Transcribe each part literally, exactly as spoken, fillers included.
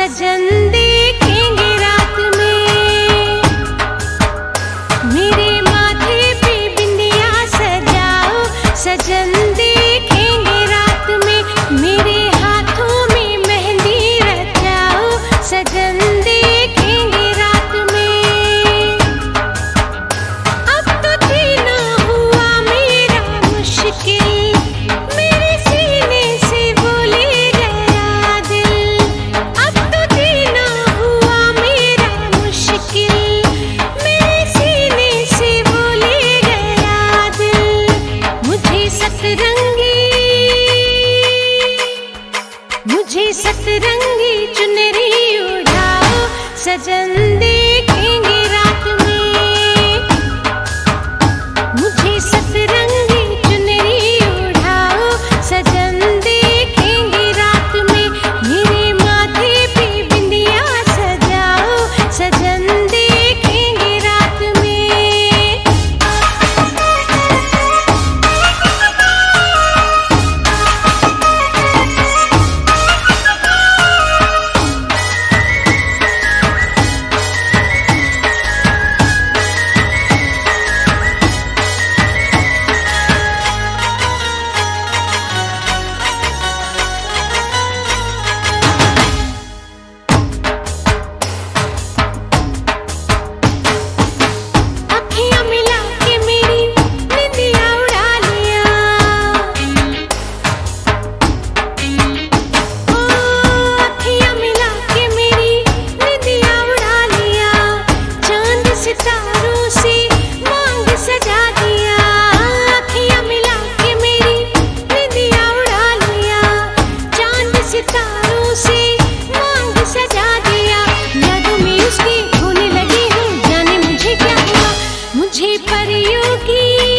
सजन देखेंगे रात में। मेरे माथे पे बिंदिया सजाओ, सजन देखेंगे रात में। मेरे हाथों में मेहंदी रचाओ, सजन देखेंगे रात में। अब तो जीना हुआ मेरा मुश्किल, मेरे सीने से बोले गया दिल। अब तो जीना हुआ मेरा मुश्किल, मेरे सीने से बोले गया दिल। मुझे सतरंगी मुझे सतरंगी चुनरी उड़ाओ, सजन देखेंगे रात में। मुझे सतरंगी चुनरी उड़ाओ, सजन देखेंगे रात में। मेरे माथे पे बिंदिया सजाओ, सजन देखेंगे रात में। अखियां मिला के मेरी निंदिया उड़ा लिया, ओ अखियां मिला के मेरी निंदिया उड़ा लिया। चांद सितारों से मांग सजा दिया, अखियां मिला के मेरी निंदिया उड़ा लिया। चांद सितारों से मांग सजा दिया। यादों में उसकी खोने लगी हूँ, जाने मुझे क्या हुआ। मुझे परियों की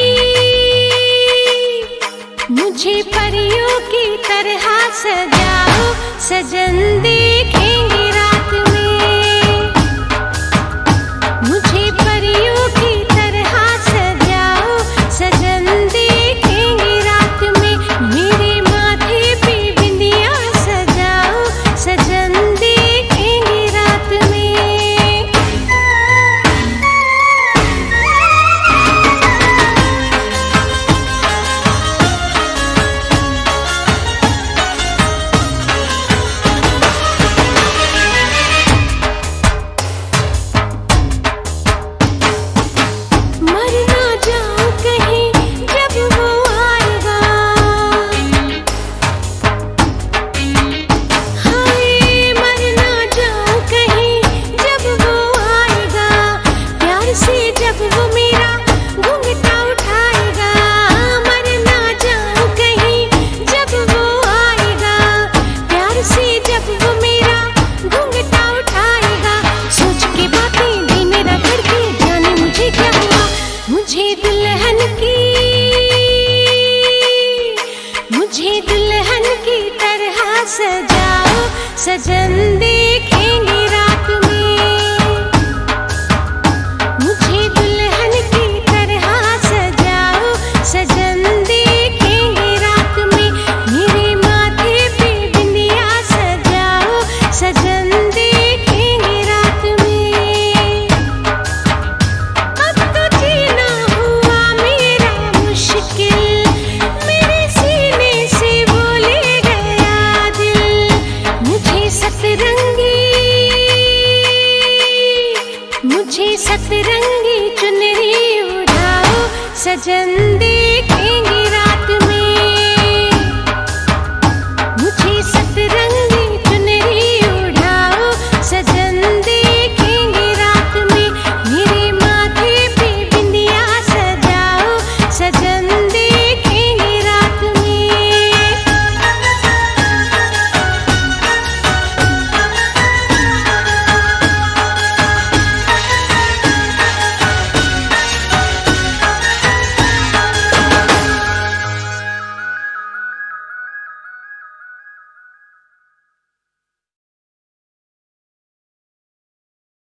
मुझे परियों की तरह सजाओ, सजन देखेंगे रात में। मुझे परियों की तरह सजाओ, सजन देखेंगे रात में। मेरे माथे पे बिंदिया सजाओ, सजन देखेंगे रात में। मर ना जाऊं कहीं जब वो आएगा, हाय मर ना जाऊं कहीं जब वो आएगा। प्यार से जब वो मेरा घूंघटा उठाएगा, मर ना जाऊं कहीं जब वो आएगा। प्यार से जब वो मेरा घूंघटा उठाएगा। सोच के बातें दिल मेरा धड़के, जाने मुझे क्या हुआ। मुझे दुल्हन की मुझे दुल्हन की तरह सजाओ, सजन देखेंगे रात में। मुझे दुल्हन की तरह सजाओ, सजन देखेंगे रात में। मेरे माथे पे बिंदिया सजाओ, सजन देखेंगे रात में। अब तो जीना हुआ मेरा मुश्किल, मेरे सीने से बोले गया दिल। मुझे सतरंगी मुझे सतरंगी चुनरी उड़ाओ, सजन देखेंगे